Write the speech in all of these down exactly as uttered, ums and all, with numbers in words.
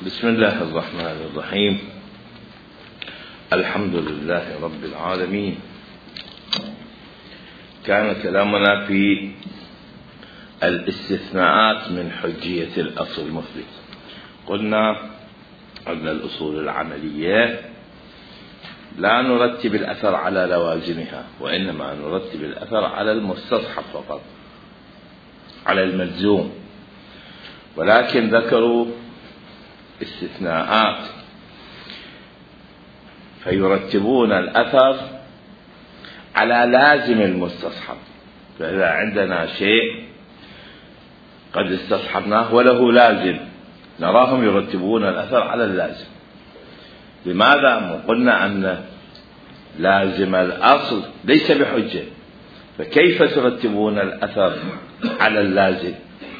بسم الله الرحمن الرحيم. الحمد لله رب العالمين. كان كلامنا في الاستثناءات من حجية الأصل المثبت. قلنا أن الأصول العملية لا نرتب الأثر على لوازمها، وإنما نرتب الأثر على المستصحب فقط، على الملزوم، ولكن ذكروا استثناءات فيرتبون الأثر على لازم المستصحب. فإذا عندنا شيء قد استصحبناه وله لازم نراهم يرتبون الأثر على اللازم. لماذا؟ قلنا أن لازم الأصل ليس بحجة، فكيف ترتبون الأثر على اللازم؟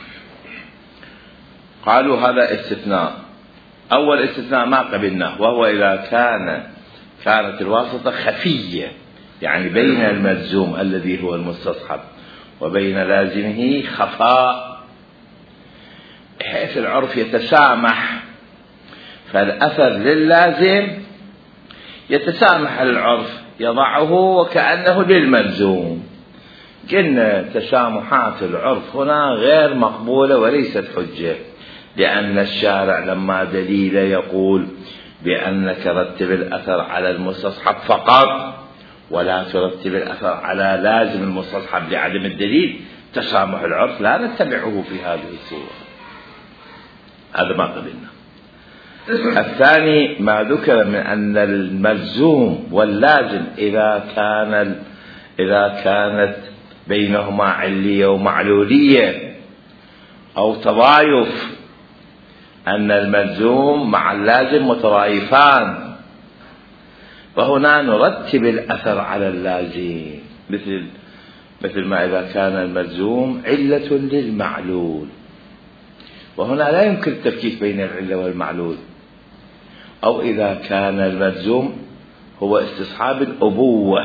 قالوا هذا استثناء. أول استثناء ما قبلناه، وهو إذا كان كانت الواسطة خفية، يعني بين الملزوم الذي هو المستصحب وبين لازمه خفاء، بحيث العرف يتسامح، فالأثر لللازم يتسامح العرف يضعه وكأنه للملزوم. قلنا تسامحات العرف هنا غير مقبولة وليست حجة، لأن الشارع لما دليل يقول بأنك رتب الأثر على المستصحب فقط ولا ترتب الأثر على لازم المستصحب لعدم الدليل، تسامح العرف لا نتبعه في هذه الصورة. هذا ما قبلنا. الثاني ما ذكر من أن الملزوم واللازم إذا كان إذا كانت بينهما علية ومعلولية أو تضايف، أن الملزوم مع اللازم متضايفان، فهنا نرتب الأثر على اللازم، مثل مثل ما إذا كان الملزوم علة للمعلول، وهنا لا يمكن التفكيك بين العلة والمعلول. أو إذا كان الملزوم هو استصحاب الأبوة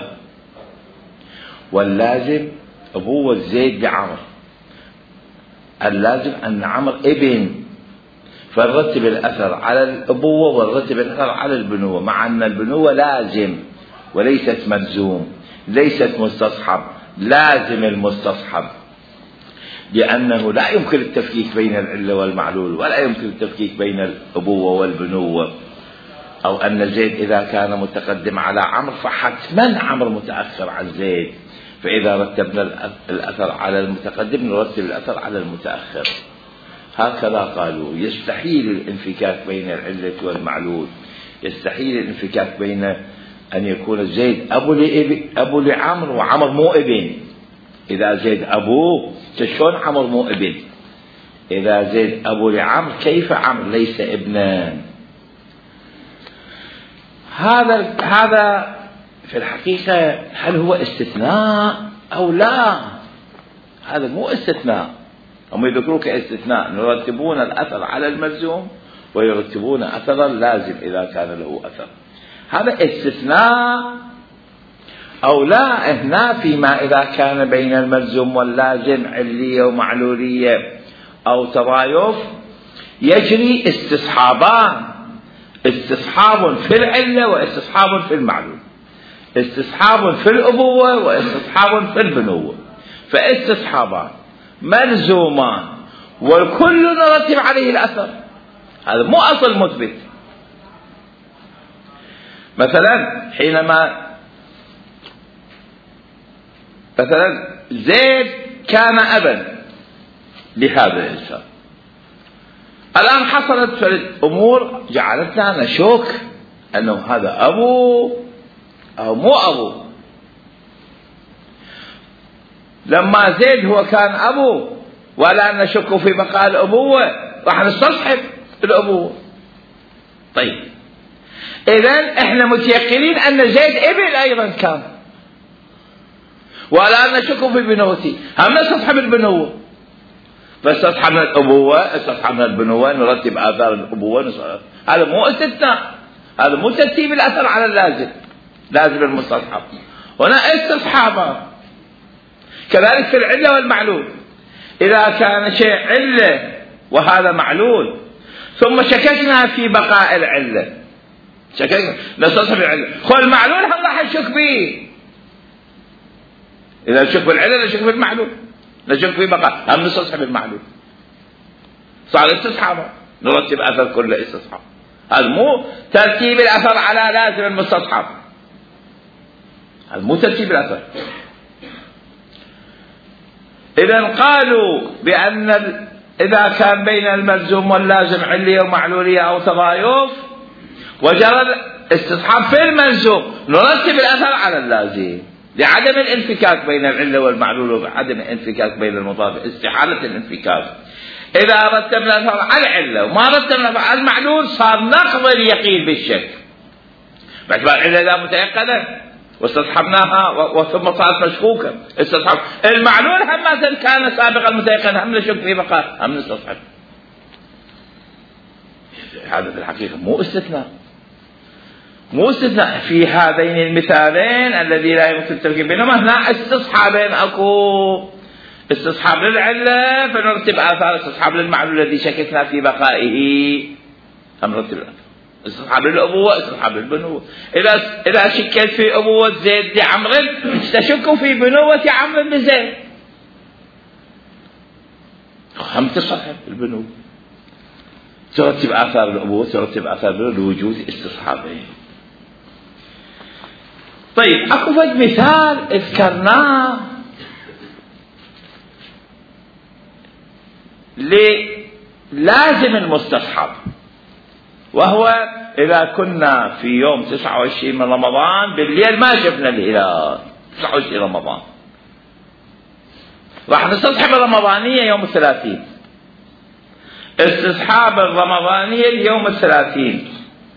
واللازم أبوة زيد لعمر، اللازم أن عمر ابن، فنرتب الأثر على الأبوة ونرتب الأثر على البنوة، مع أن البنوة لازم وليست ملزوم، ليست مستصحب، لازم المستصحب، لأنه لا يمكن التفكيك بين العلة والمعلول، ولا يمكن التفكيك بين الأبوة والبنوة. أو أن زيد إذا كان متقدم على عمرو فحتما عمرو متأخر عن زيد، فإذا رتبنا الأثر على المتقدم نرتب الأثر على المتأخر. هكذا قالوا. يستحيل الانفكاك بين العلة والمعلول، يستحيل الانفكاك بين أن يكون زيد أبو لأبي أبو لعمر وعمر مو ابن. إذا زيد أبوه شلون عمر مو ابن؟ إذا زيد أبو لعمر كيف عمر ليس ابنا؟ هذا هذا في الحقيقة هل هو استثناء أو لا؟ هذا مو استثناء، هم يذكرون كاستثناء. يرتبون الأثر على الملزوم ويرتبون أثر اللازم إذا كان له أثر. هذا استثناء أو لا؟ هنا فيما إذا كان بين الملزوم واللازم علية ومعلولية أو تضايف يجري استصحابان، استصحاب في العلة واستصحاب في المعلول، استصحاب في الأبوة واستصحاب في البنوة، فاستصحابان ملزومان والكل نرتب عليه الأثر. هذا مو أصل مثبت. مثلا حينما مثلا زيد كان أبا لهذا الإنسان، الآن حصلت الأمور جعلتنا نشك أنه هذا أبو أو مو أبو. لما زيد هو كان أبو ولا نشك في بقاء الأبوة راح نستصحب الأبوة. طيب إذن إحنا متيقنين أن زيد ابن أيضا كان، ولا نشك في بنوته، هم نستصحب البنوة، فاستصحبنا الأبوة استصحبنا البنوة نرتب آثار الأبوة نصحب. هذا مو استثناء، هذا مو ترتيب الأثر على اللازم، لازم المستصحب. هنا استصحابا. كذلك في العلة والمعلول، إذا كان شيء علة وهذا معلول ثم شككنا في بقاء العلة، شككنا نستصحب العلة، خو المعلول هم راح نشك به. إذا نشك بالعلة نشك بالمعلول، نشك في بقاء، هم نستصحب المعلول. صار استصحابه، نرتب أثر كل استصحاب. هذا مو ترتيب الأثر على لازم المستصحب، هذا مو ترتيب الأثر. إذا قالوا بأن إذا كان بين الملزوم واللازم علية ومعلولية أو تضايف وجرى الاستصحاب في الملزوم، نرتب الأثر على اللازم لعدم الانفكاك بين العلة والمعلول وعدم الانفكاك بين المضاف، استحالة الانفكاك. إذا رتبنا الأثر على العلة وما رتبنا الأثر على المعلول صار نقض اليقين بالشك، باعتبار العلة لا متيقنة واستصحبناها وثم صارت مشكوكة استصحب. المعلول هم كان سابقا متيقنا هم نشك في بقاء هم نستصحب. هذا في الحقيقة مو استثناء، مو استثناء في هذين المثالين الذي لا يمكن التركيب بينهما. هنا استصحابين اكو، استصحاب للعلة فنرتب آثار، استصحاب للمعلول الذي شككنا في بقائه هم نرتب الآثار، استصحاب للأبوة، استصحاب للبنوة. إذا إذا شكيت في أبوة زيد لعمرو تشك في بنوة عمرو لزيد، هم تصحب البنوة، ترتب آثار الأبوة، ترتب آثار لوجود استصحابين. طيب أكو فد مثال اذكرناه للازم المستصحب، وهو إذا كنا في يوم تسعة وعشرين من رمضان بالليل ما شفنا الهلال، تسعة وعشرين رمضان راح نستصحب الرمضانية يوم الثلاثين، استصحاب الرمضانية اليوم الثلاثين.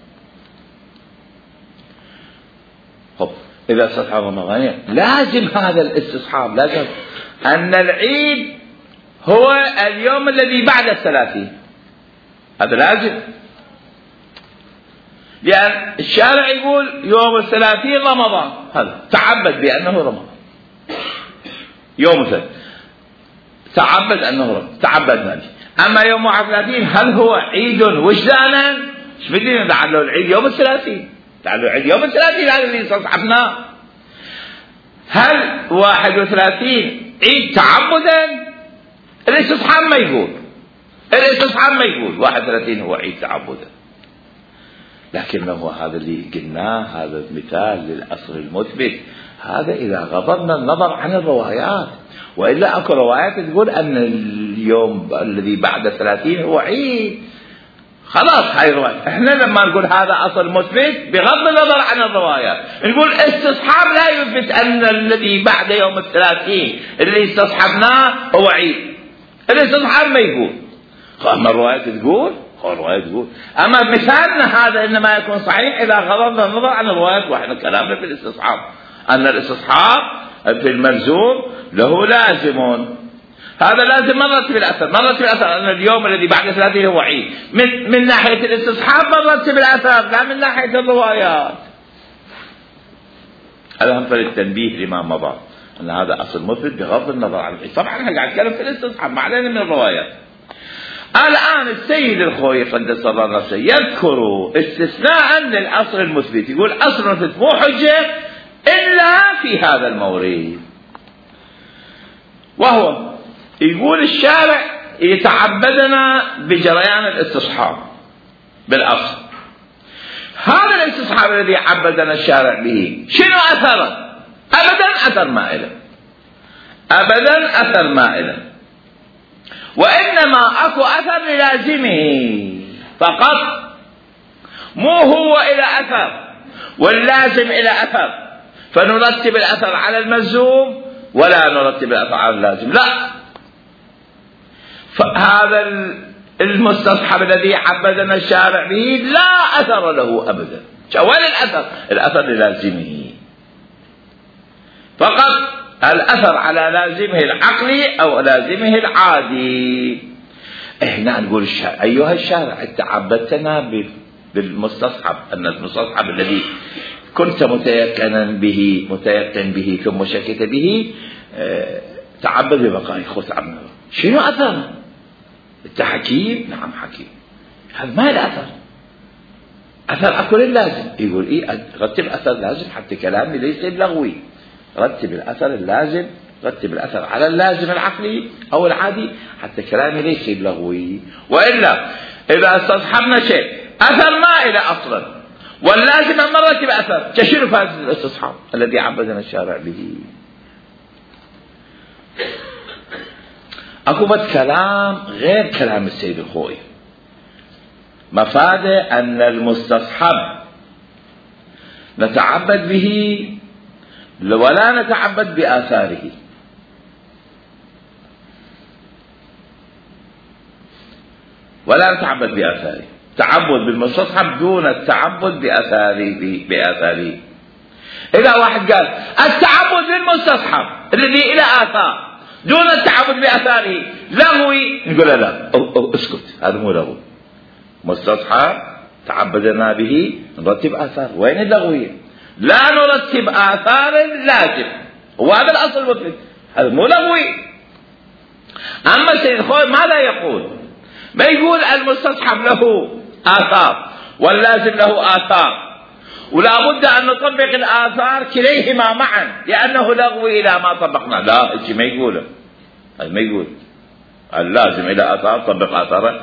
طب إذا استصحاب الرمضانية لازم هذا الاستصحاب، لازم أن العيد هو اليوم الذي بعد الثلاثين، هذا لازم، لأن الشارع يقول يوم الثلاثين رمضان، هذا تعبد بأنه رمضان يوم الثلاثين، تعبد أنه رمضان، تعبدنا به. أما يوم واحد وثلاثين هل هو عيد وجدانا؟ ايش بدنا لعله العيد يوم الثلاثين، لعله العيد يوم الثلاثين هذا اللي استصحبناه. هل واحد وثلاثين عيد تعبدا؟ الاستصحاب ما يقول، الاستصحاب ما يقول واحد وثلاثين هو عيد تعبدا، لكنه هذا اللي قلناه، هذا مثال للأصل المثبت. هذا إذا غضبنا النظر عن الروايات، وإلا أكو روايات تقول أن اليوم الذي بعد ثلاثين هو عيد، خلاص هاي رواية. احنا لما نقول هذا أصل مثبت بغض النظر عن الروايات، نقول استصحاب لا يثبت أن الذي بعد يوم الثلاثين اللي استصحبناه هو عيد، الاستصحاب ما يقول. أما الروايات تقول، الروايات تقول. أما مثالنا هذا إنما يكون صحيح إذا غضبنا النظر عن الروايات، وإحنا كلامنا في الاستصحاب أن الاستصحاب في الملزوم له لازم، هذا لازم مرت بالأثر، مرت بالأثر أن اليوم الذي بعد ثلاثين هو عيد، من, من ناحية الاستصحاب مرت بالأثر لا من ناحية الروايات. هذا هم فللتنبيه لما مضى أن هذا أصل مثبت بغض النظر عن العيد. طبعا احنا قاعد نتكلم في الاستصحاب ما علينا من الروايات. الآن السيد الخوي قدس الله نفسه يذكر استثناء للأصل المثبت، يقول أصل مثبت مو حجة إلا في هذا المورد، وهو يقول الشارع يتعبدنا بجريان الاستصحاب بالأصل. هذا الاستصحاب الذي عبدنا الشارع به شنو أثره؟ أبدا أثر مائلة، أبدا أثر مائلة، وإنما أكو أثر للازمه فقط، مو هو إلى أثر واللازم إلى أثر، فنرتب الأثر على الملزوم ولا نرتب الأثر على اللازم، لا. فهذا المستصحب الذي عبدنا الشارع به لا أثر له أبدا. وين الأثر؟ الأثر للازمه فقط، الأثر على لازمه العقلي أو لازمه العادي. هنا نقول الشارع أيها الشارع تعبدتنا بالمستصحب، أن المستصحب الذي كنت متيقنا به متيقن به ثم شكت به اه تعبد ببقائه. خذ عنا شنو أثر؟ أنت حكيم؟ نعم حكيم. هذا ما له أثر، أثر أكل اللازم. يقول إيه رتب أثر لازم حتى كلامي ليس لغوي، رتب الأثر اللازم، رتب الأثر على اللازم العقلي أو العادي حتى كلامي ليس لغوي. وإلا إذا استصحبنا شيء أثر ما إلى أصلا واللازم أن نرتب أثر، تشير في هذا الاستصحاب الذي عبدنا الشارع به. أكو بد كلام غير كلام السيد الخوئي، مفاده أن المستصحب نتعبد به ولا نتعبد بآثاره. ولا نتعبد بآثاره، تعبد بالمستصحب دون التعبد بآثاره بآثاره. إذا واحد قال التعبد بالمستصحب الذي إلى آثار دون التعبد بآثاره لغوي، نقول لا لا أو أو اسكت، هذا مو لغوي. مستصحب تعبدنا به نرتب آثار، وين اللغوية؟ لا نرتب آثار اللازم، وهذا الأصل المفيد، هذا مو لغوي. أما سيد الخوئي ماذا يقول؟ ما يقول المستصحب له آثار واللازم له آثار، ولا بد أن نطبق الآثار كليهما معا لأنه لغوي إلى ما طبقنا. لا إيش ما يقوله، هذا ما يقول اللازم إلى آثار طبق آثاره،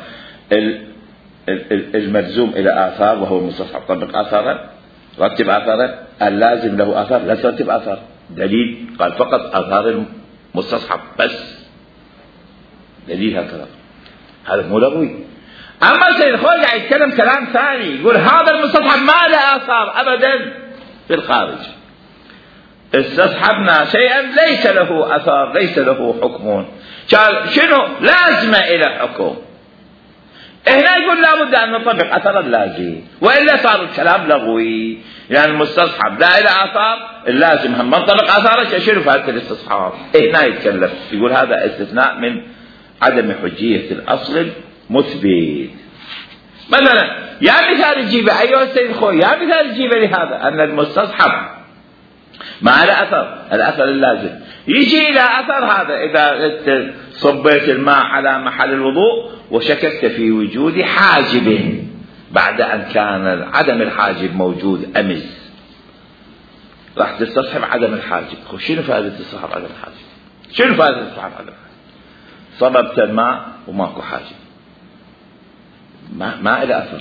الملزوم إلى آثار وهو المستصحب طبق آثاره، رتب آثاره، اللازم له آثار لا ترتب آثار. دليل قال فقط آثار المستصحب بس، دليل هكذا، هذا مو لغوي. أما سيد الخوئي قاعد يتكلم كلام ثاني، يقول هذا المستصحب ما له آثار أبدا في الخارج، استصحبنا شيئا ليس له أثار ليس له حكم، قال شنو لازمة إلى حكم. هنا يقول لابد أن نطبق أثر اللازم، وإلا صار الكلام لغوي، يعني المستصحب لا إلى آثار، اللازم هم نطبق آثاره شنو في هذا الاستصحاب. هنا يتكلم يقول هذا استثناء من عدم حجية الأصل المثبت. مثلا يا مثال تجيبه أيها السيد الخوئي، يا مثال تجيبه لهذا أن المستصحب ما له أثر، الأثر اللازم يجي إلى أثر هذا إذا صبيت الماء على محل الوضوء وشككت في وجود حاجب بعد أن كان عدم الحاجب موجود أمس، راح تستصحب عدم الحاجب. شنو فائدة استصحاب عدم الحاجب؟ شنو فائدة استصحاب عدم الحاجب؟ صببت الماء وماكو حاجب، ما ما إلى أثر.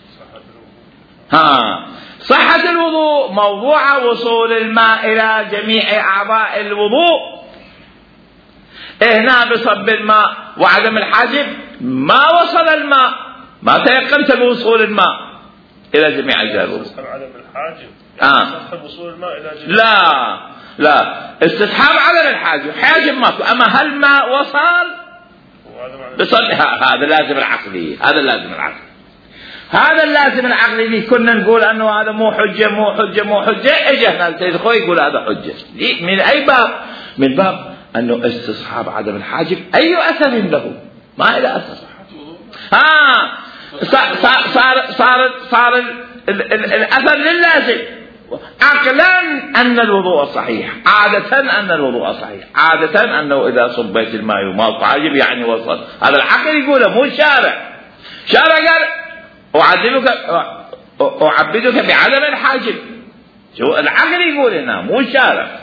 ها صحة الوضوء موضوع وصول الماء إلى جميع أعضاء الوضوء، هنا بصب الماء وعدم الحاجب ما وصل الماء، ما تيقنت بوصول الماء إلى جميع أجزاء الوضوء. عدم الحاجب آه. يعني وصول الماء إلى جميع. لا لا استصحاب عدم الحاجب، حاجب ماكو، أما هل الماء وصل بصب، هذا لازم العقلي، هذا اللازم العقلي، هذا اللازم العقلي اللي كنا نقول أنه هذا مو حجة مو حجة مو حجة، إجا السيد الخوئي يقول هذا حجة. من أي باب؟ من باب أنه استصحاب عدم الحاجب أي أثر له ما إلى أثر. ها صار صار صار صار الأثر للازم عقلا أن الوضوء صحيح، عادة أن الوضوء صحيح، عادة أنه إذا صبيت الماء وما حاجب يعني وصل. هذا العقل يقوله مو الشارع. شارع قال أعذبك أعبدك بعدم الحاجب، شو العقل يقول هنا مو الشارع.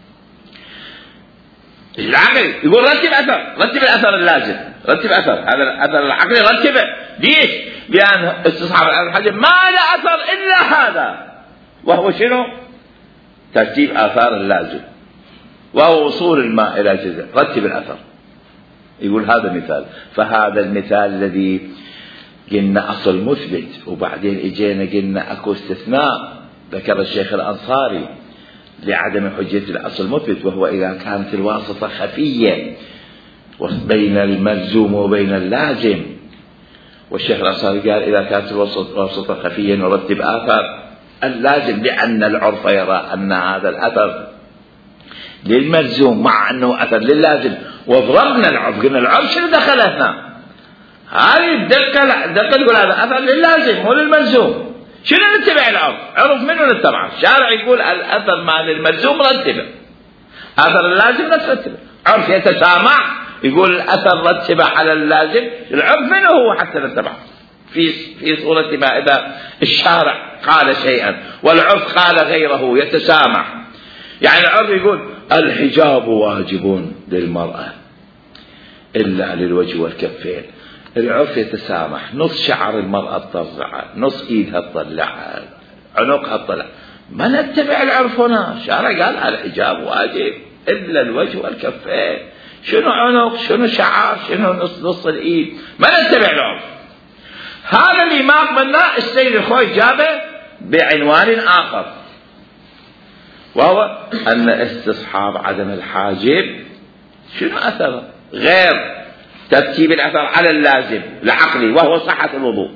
العقل يقول رتب أثر، رتب الأثر اللازم، رتب أثر، هذا الأثر العقلي رتبه. ليش؟ لأن استصحاب الحاجب ما له أثر إلا هذا، وهو شنو؟ ترتيب آثار اللازم، وهو وصول الماء إلى جزء، رتب الأثر. يقول هذا مثال، فهذا المثال الذي قلنا أصل مثبت وبعدين إجينا قلنا أكو استثناء ذكر الشيخ الأنصاري لعدم حجية الأصل المثبت، وهو إذا كانت الواسطة خفية بين الملزوم وبين اللازم. والشيخ الأنصاري قال إذا كانت الواسطة خفية نرتب آثار اللازم، لأن العرف يرى أن هذا الأثر للملزوم مع أنه أثر للازم، وضربنا العرف قلنا العرف شنو دخل هنا؟ هذه الدقة دقة تقول هذا أثر للازم مو للملزوم. شنو نتبع العرف؟ عرف منه نتبعه. الشارع يقول الأثر مع للملزوم رتبه، أثر اللازم نترتبه. عرف يتسامح يقول الأثر رتبه على اللازم، العرف منه هو حتى نتبعه. في في صورة ما إذا الشارع قال شيئا والعرف قال غيره يتسامح. يعني العرف يقول الحجاب واجب للمرأة إلا للوجه والكفين، العرف يتسامح، نص شعر المرأة تطلع، نص إيدها تطلع، عنقها تطلع، ما نتبع العرف هنا. الشارع قال الحجاب واجب إلا الوجه والكفين، شنو عنق شنو شعر شنو نص نص الإيد، ما نتبع العرف. هذا اللي ما قبلناه السيد الخوي جابه بعنوان آخر، وهو أن استصحاب عدم الحاجب شنو أثره غير ترتيب الأثر على اللازم العقلي وهو صحة الوضوء.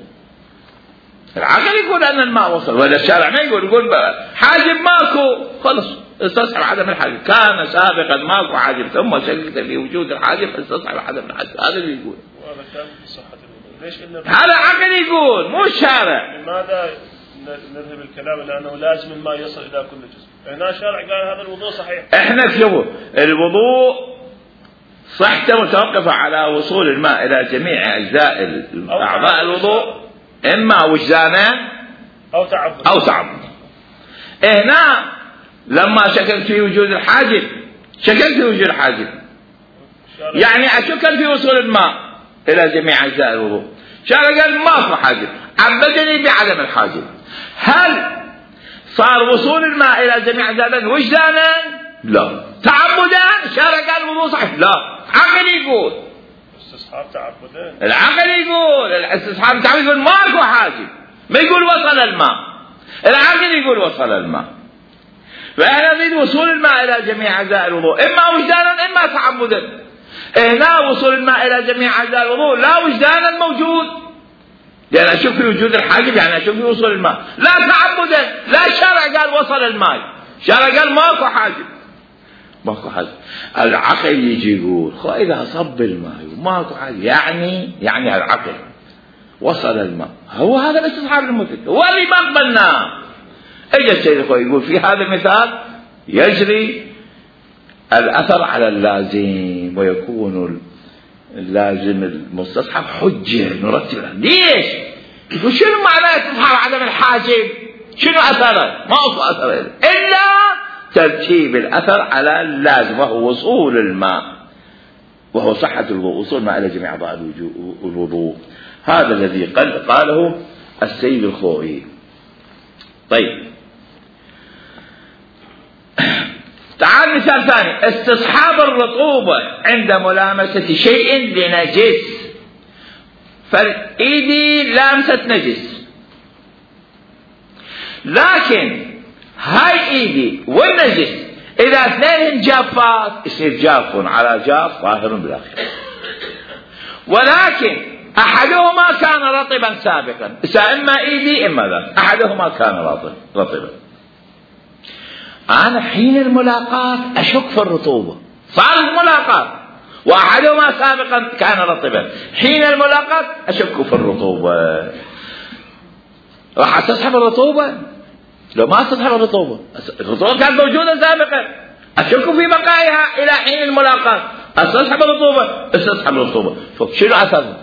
العقل يقول أن الماء وصل، ولا الشارع ما يقول، يقول حاجب ماكو خلص استصحب عدم الحاجب، كان سابقا ماكو حاجب ثم شككت في وجود الحاجب استصحب عدم الحاجب. هذا اللي يقول، وهذا كان في صحة الوضوء. ليش إلا هذا عقل يقول مو الشارع. لماذا نذهب الكلام إلى أنه لازم الماء يصل إلى كل جزء؟ هنا الشارع قال هذا الوضوء صحيح. احنا شوفوا الوضوء صحته متوقفة على وصول الماء إلى جميع أجزاء أعضاء الوضوء، إما وجدانا أو تعبد أو تعبد. هنا لما شكلت في وجود الحاجب شكلت في وجود الحاجب، يعني أشكل في وصول الماء إلى جميع أجزاء الوضوء. شارع قال ماكو حاجب، عبدني بعدم الحاجب. هل صار وصول الماء إلى جميع أجزاء الوضوء وجدانا؟ لا. تعبدا؟ شارع قال الوضوء صحيح؟ لا. عقل يقول استصحاب تعبدين. العقل يقول الاستصحاب تعبدين ماكو حاجب، ما يقول وصل الماء، العقل يقول وصل الماء. فإحنا نريد وصول الماء إلى جميع أجزاء الوضوء إما وجدانا إما تعبدا. هنا وصول الماء إلى جميع أجزاء الوضوء لا وجدانا موجود، لأن يعني أشوف في وجود الحاجب يعني أشوف في وصول الماء، لا تعبدا. لا الشارع قال وصل الماء، الشارع قال ماكو حاجب ماكو حاجة. العقل يجي يقول خو إذا صب الماء وماكو حاجة يعني يعني العقل وصل الماء، هو هذا الاستصحاب المثل هو اللي ما قبلناه. اجى السيد الخوي يقول في هذا المثال يجري الأثر على اللازم ويكون اللازم المستصحب حجة نرتب. ليش؟ يقول شنو معنى استصحاب عدم الحاجب؟ شنو أثره؟ ما أصل أثره إلا ترتيب الأثر على اللازم وهو وصول الماء وهو صحة الوضوء، وصول الماء إلى جميع أعضاء الوضوء. هذا الذي قاله السيد الخوئي. طيب تعال مثال ثاني، استصحاب الرطوبة عند ملامسة شيء لنجس. فإيدي لامست نجس، لكن هاي ايدي والنجس اذا اثنين جافات يصير جاف على جاف ظاهر بالاخر، ولكن احدهما كان رطبا سابقا، اما ايدي اما ذاك احدهما كان رطبا. انا حين الملاقاة اشك في الرطوبة، صار الملاقاة واحدهما سابقا كان رطبا، حين الملاقاة اشك في الرطوبة. راح استصحب الرطوبة؟ لو ما استصحب الرطوبة، الرطوبة كانت موجودة سابقا، أشك في بقائها إلى حين الملاقاة، استصحب الرطوبة استصحب الرطوبة. شنو أثر؟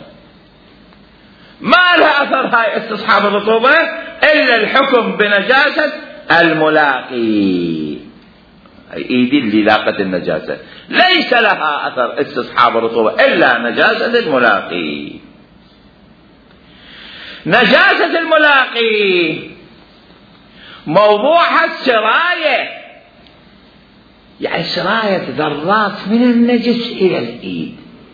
ما لها أثر هاي استصحاب الرطوبة إلا الحكم بنجاسة الملاقي، ايدي اللي لاقت النجاسة ليس لها أثر استصحاب الرطوبة إلا نجاسة الملاقي. نجاسة الملاقي موضوعها السراية، يعني سراية ذرات من النجس إلى الإيد.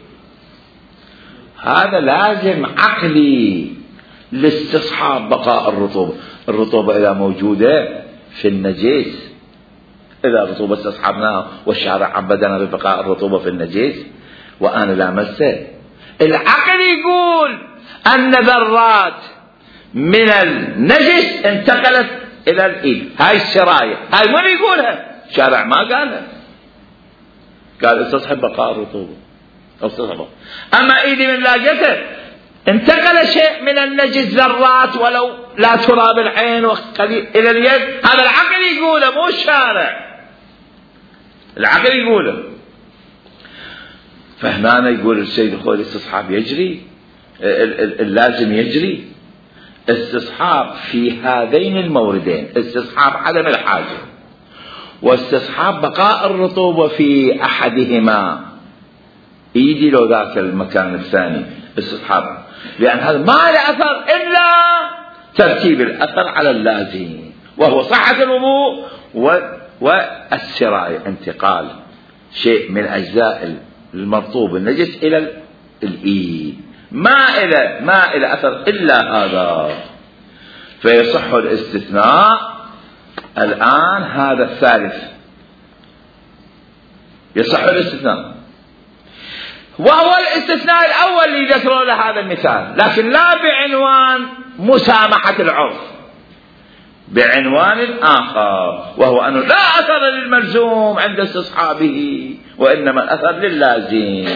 هذا لازم عقلي لاستصحاب بقاء الرطوبة. الرطوبة إذا موجودة في النجس، إذا الرطوبة استصحبناها والشارع عبدنا ببقاء الرطوبة في النجس وأنا لامسه، العقل يقول أن ذرات من النجس انتقلت إلى الإيد. هاي السراية هاي من يقولها؟ الشارع ما قالها، قال استصحب بقاء الرطوبة استصحبه. أما إيدي من لاقته انتقل شيء من النجس ذرات ولو لا تراب العين وقليل إلى اليد، هذا العقل يقوله مو الشارع، العقل يقوله. فهنا يقول السيد الخوئي الاستصحاب يجري، اللازم يجري استصحاب في هذين الموردين، استصحاب عدم الحاجة واستصحاب بقاء الرطوبة في أحدهما، يجي له ذاك المكان الثاني استصحاب، لأن هذا ما له أثر إلا ترتيب الأثر على اللازم، وهو صحة الوضوء والسراية، انتقال شيء من أجزاء المرطوب النجس إلى الإيد، ما إلى ما إلى أثر إلا هذا، فيصح الاستثناء. الآن هذا الثالث يصح الاستثناء، وهو الاستثناء الأول اللي ذكروا له هذا المثال، لكن لا بعنوان مسامحة العرف، بعنوان آخر، وهو أنه لا أثر للملزوم عند استصحابه وإنما الأثر للازم.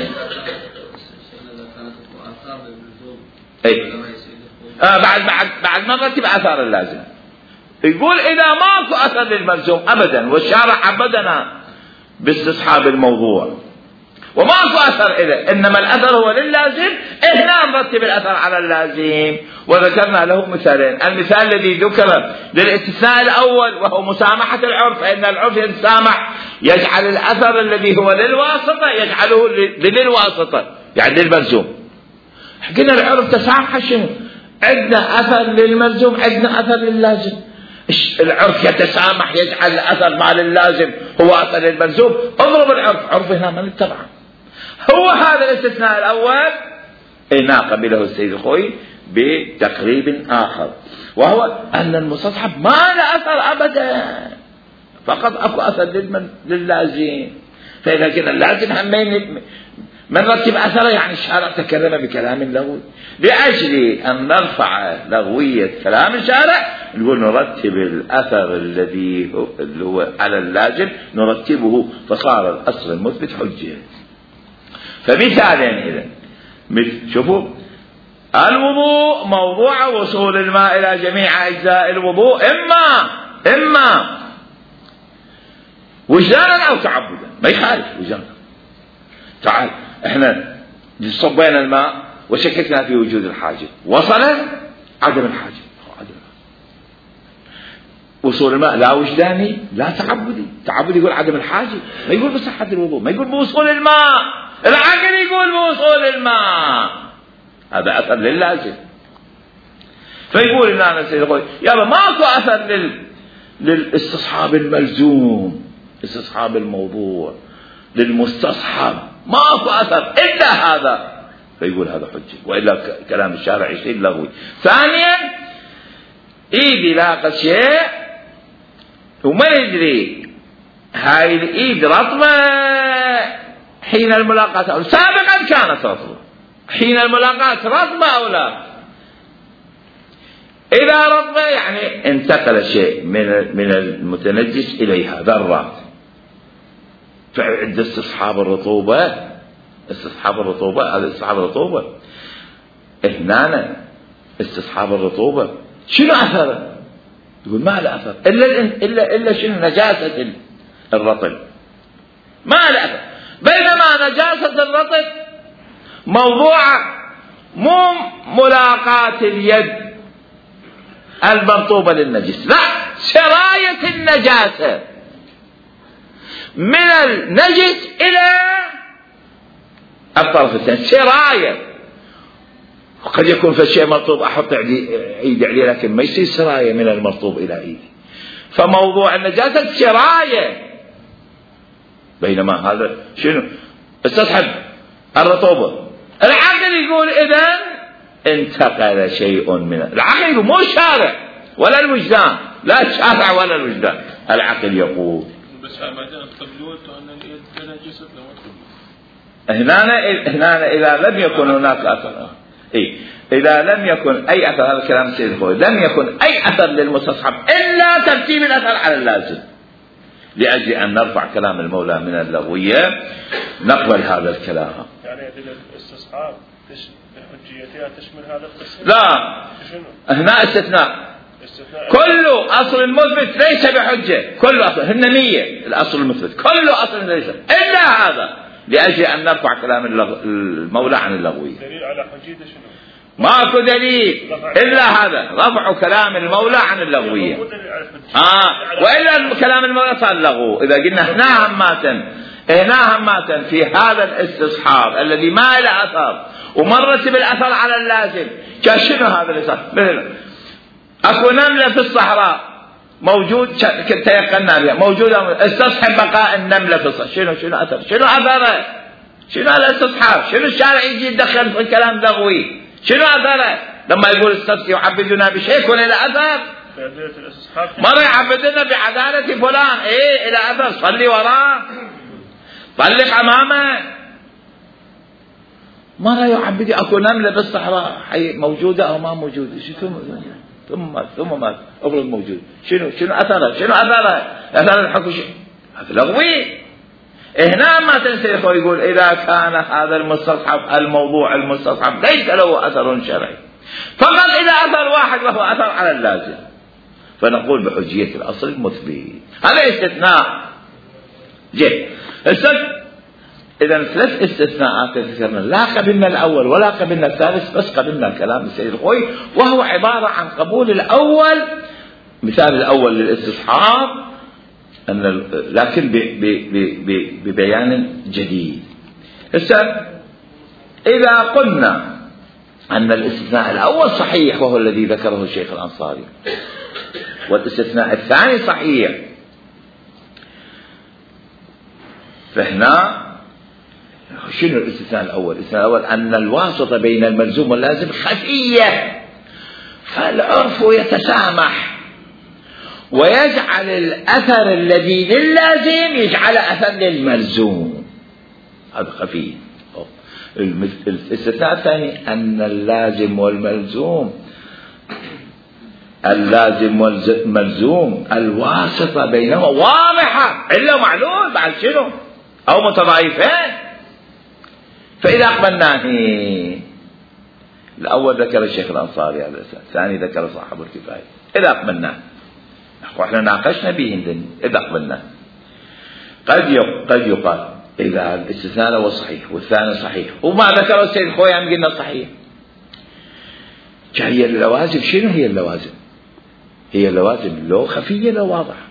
أي. آه بعد بعد بعد ما رتب آثار اللازم، يقول إذا ماكو أثر للملزوم أبدا، والشارع عبدنا باستصحاب الموضوع وماكو أثر إليه، إنما الأثر هو لللازم، إحنا نرتب الأثر على اللازم. وذكرنا له مثالين، المثال الذي ذكر للاستثناء الأول وهو مسامحة العرف، فإن العرف يتسامح، يجعل الأثر الذي هو للواسطة يجعله للواسطة، يعني للملزوم. قلنا العرف تسامح شنو؟ عندنا أثر للملزوم، عندنا أثر لللازم. العرف يتسامح يجعل الأثر مع للازم هو أثر للملزوم، اضرب العرف، عرف هنا من اتبعه. هو هذا الاستثناء الأول إنا قبله السيد الخوي بتقريب آخر، وهو أن المستصحب ما له أثر أبدا، فقط أكو أثر لللازم. فإذا كان اللازم همين من رتب أثره، يعني الشارع تكلم بكلام لغوي، لأجل أن نرفع لغوية كلام الشارع نقول نرتب الأثر الذي هو, اللي هو على اللازم نرتبه، فصار الأصل المثبت حجة. فمثالين إذا، شوفوا الوضوء موضوع وصول الماء إلى جميع أجزاء الوضوء، إما إما وجدانا أو تعبدا، ما يخالف وجدانا. تعال احنا صبينا الماء وشككنا في وجود الحاجة، وصل عدم الحاجة، وصول الماء لا وجداني لا تعبدي، تعبدي يقول عدم الحاجة، ما يقول بصحة الوضوء، ما يقول بوصول الماء، العقل يقول بوصول الماء، هذا أثر للازم. فيقول لنا أنا سيد أخوي يابا ماكو أثر لل... للاستصحاب الملزوم، استصحاب الموضوع للمستصحب، ماكو أثر إلا هذا، فيقول هذا حجة، وإلا كلام الشارع يصير لغوي. ثانيا إيد يلاقى شيء وما يدري هاي الإيد رطبة حين الملاقاة أو سابقا كانت رطبة، حين الملاقاة رطبة أو لا، إذا رطبة يعني انتقل شيء من من المتنجس إليها ذرات، فعند استصحاب الرطوبة، استصحاب الرطوبة هذا استصحاب الرطوبة هنا استصحاب الرطوبة شنو أثره؟ يقول ما له أثر إلا إلا إلا شنو؟ نجاسة الرطب ما له أثر، بينما نجاسة الرطب موضوعة مو ملاقاة اليد المرطوبة للنجس، لا، سراية النجاسة من النجس إلى الطرف الثاني، سراية. قد يكون في الشيء مرطوب أحط إيدي عليه، لكن ما يصير سراية من المرطوب إلى إيدي، فموضوع النجاسة سراية، بينما هذا شنو؟ استصحب الرطوبة. العقل يقول إذن انتقل شيء من العقل، يقول مو الشارع ولا الوجدان، لا الشارع ولا الوجدان، العقل يقول بس بعدين قبلوه أن اليد نجست لو هنا هنا إذا لم يكن هناك أثر، إيه إذا لم يكن أي أثر، هذا الكلام سيد الخوي، لم يكن أي أثر للمستصحب إلا ترتيب الأثر على اللازم، لأجل أن نرفع كلام المولى من اللغوية نقبل هذا الكلام. يعني الاستصحاب بحجيتها تشمل هذا القسم؟ لا، هنا استثناء، كل أصل المثبت ليس بحجة، كل أصل هن مية الأصل المثبت، كل أصل ليس إلا هذا، لأجل أن نرفع كلام المولى عن اللغوية. دليل على حجيته شنو؟ ماكو دليل إلا هذا، رفع كلام المولى عن اللغوية. آه وإلا كلام المولى صار لغو. إذا قلنا هنا هماتا هنا هماتا في هذا الاستصحاب الذي ما له أثر ومرت بالأثر على اللازم، كشنو هذا اللي صار؟ مثلا أكو نملة في الصحراء موجود تيقنا بها موجودة، استصحب بقاء النملة في الصحراء، شنو شنو أثر؟ شنو أثره؟ شنو الاستصحاب؟ شنو الشارع يجي يدخل في الكلام لغوي؟ شنو أثره؟ لما يقول استصحب يعبدنا بشيء يكون له أثر؟ مرة يعبدنا بعدالة فلان، إيه إلى أثر، صلي وراه، طلق أمامه. مرة يعبد أكو نملة بالصحراء حي موجودة أو ما موجودة، ثم ثم ثم ما أفرض موجود، شنو شنو أثره؟ شنو أثره؟ أثر الحكم شيء هذا لغوي. هنا ما تنسى إخوة يقول إذا كان هذا المستصحب الموضوع المستصحب ليس له أثر شرعي، فقط إذا أثر واحد وهو أثر على اللازم، فنقول بحجية الأصل المثبت. هذا استثناء جيد. إذا ثلاث استثناءات ذكرنا، لا قبلنا الأول ولا قبلنا الثالث، بس قبلنا كلام السيد الخوي، وهو عبارة عن قبول الأول. مثال الأول للاستصحاب أن لكن ببيان جديد. إذا قلنا أن الاستثناء الأول صحيح وهو الذي ذكره الشيخ الأنصاري، والاستثناء الثاني صحيح، فهنا شنو الاستثناء الأول؟ الاستثناء الأول أن الواسطة بين الملزوم واللازم خفية، فالعرف يتسامح ويجعل الأثر الذي لللازم يجعل أثر للملزوم، هذا خفي. الاستثناء الثاني أن اللازم والملزوم اللازم والملزوم الواسطة بينهما واضحة، إلا معلول بعد شنو أو متضايفين. فإذا أقبلناه الأول ذكر الشيخ الأنصاري على الأساس، الثاني ذكر صاحب الكفاية. إذا أقبلناه وإحنا ناقشنا به، إذا أقبلناه قد قد يقال إذا الاستثناء الأول صحيح والثاني صحيح وما ذكره السيد الخوي هم قلنا صحيح، هي اللوازم شنو هي اللوازم؟ هي اللوازم لو خفية لو واضحة،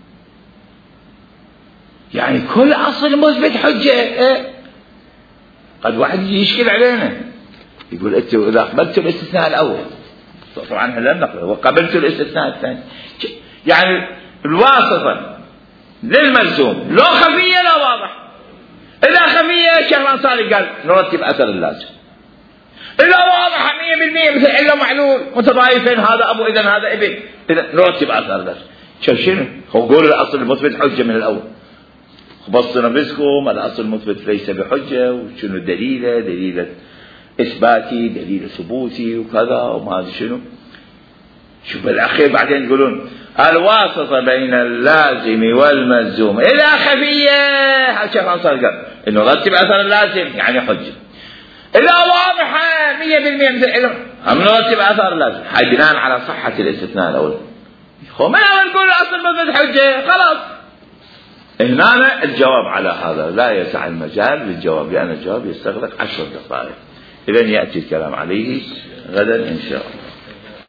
يعني كل أصل مثبت حجة. إيه؟ قد واحد يجي يشكل علينا يقول أنت إذا قبلت الاستثناء الأول طبعا هلا نقل وقبلت الاستثناء الثاني، يعني الواسطة للملزوم لو خفية لو واضح. إذا خفية الشيخ الأنصاري قال نرتب أثر اللازم، إذا واضح مية بالمية مثل إلا معلول متضايفين، هذا أبو إذن هذا ابن، إذا نرتب أثر اللازم. شوف شنو هو قول الأصل المثبت حجة من الأول، خبصنا بسكم الأصل المثبت ليس بحجة، وشنو دليله؟ دليله إثباتي، دليل ثبوتي وكذا وما أدري شنو. شوف الأخير بعدين يقولون الواسطة بين اللازم والملزوم إذا خفية، هالشيخ الأنصاري قال إنه رتب أثر اللازم يعني حجة، إذا واضحة مية بالمية مثل العلم هم نرتب أثر اللازم. هاي بناء على صحة الاستثناء الأول. خو من أول نقول الأصل مثبت حجة خلاص. هنا الجواب على هذا لا يسع المجال للجواب، لأن الجواب يستغرق عشر دقائق. إذن يأتي الكلام عليه غدا إن شاء الله.